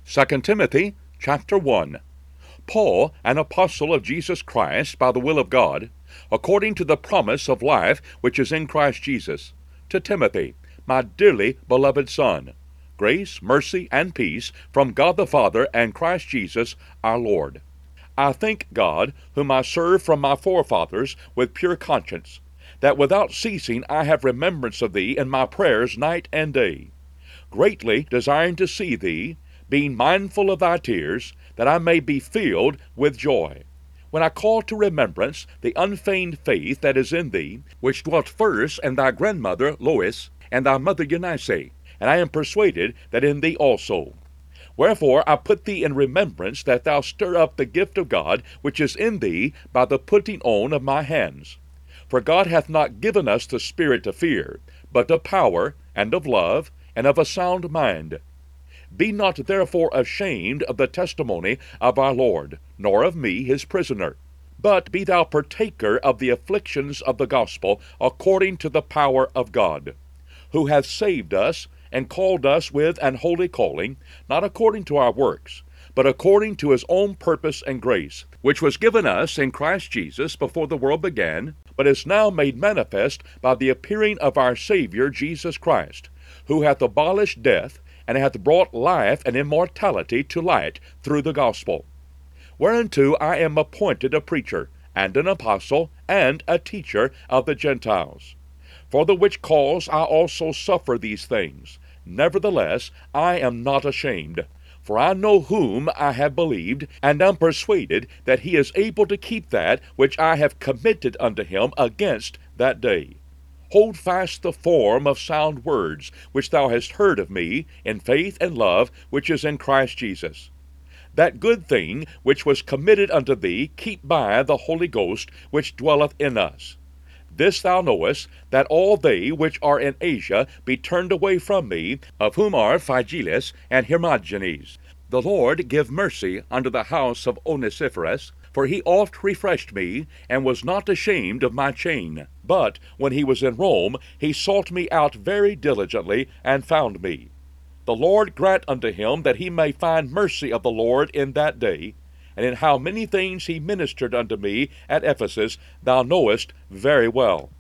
2 Timothy chapter 1. Paul, an apostle of Jesus Christ by the will of God, according to the promise of life which is in Christ Jesus, to Timothy, my dearly beloved son, grace, mercy, and peace from God the Father and Christ Jesus our Lord. I thank God, whom I serve from my forefathers with pure conscience, that without ceasing I have remembrance of thee in my prayers night and day, greatly desiring to see thee, being mindful of thy tears, that I may be filled with joy, when I call to remembrance the unfeigned faith that is in thee, which dwelt first in thy grandmother Lois, and thy mother Eunice, and I am persuaded that in thee also. Wherefore I put thee in remembrance that thou stir up the gift of God which is in thee by the putting on of my hands. For God hath not given us the spirit of fear, but of power, and of love, and of a sound mind. Be not therefore ashamed of the testimony of our Lord, nor of me his prisoner, but be thou partaker of the afflictions of the gospel according to the power of God, who hath saved us, and called us with an holy calling, not according to our works, but according to his own purpose and grace, which was given us in Christ Jesus before the world began, but is now made manifest by the appearing of our Savior Jesus Christ, who hath abolished death, and hath brought life and immortality to light through the gospel. Whereunto I am appointed a preacher, and an apostle, and a teacher of the Gentiles. For the which cause I also suffer these things. Nevertheless I am not ashamed, for I know whom I have believed, and am persuaded that he is able to keep that which I have committed unto him against that day. Hold fast the form of sound words which thou hast heard of me, in faith and love which is in Christ Jesus. That good thing which was committed unto thee keep by the Holy Ghost which dwelleth in us. This thou knowest, that all they which are in Asia be turned away from me, of whom are Phygellus and Hermogenes. The Lord give mercy unto the house of Onesiphorus, for he oft refreshed me, and was not ashamed of my chain. But when he was in Rome, he sought me out very diligently, and found me. The Lord grant unto him that he may find mercy of the Lord in that day, and in how many things he ministered unto me at Ephesus thou knowest very well.